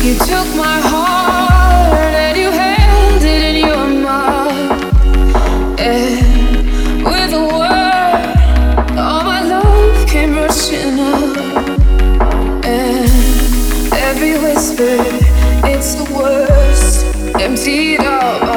You took my heart and you held it in your mouth. And with a word, all my love came rushing up. And every whisper, it's the worst, emptied out.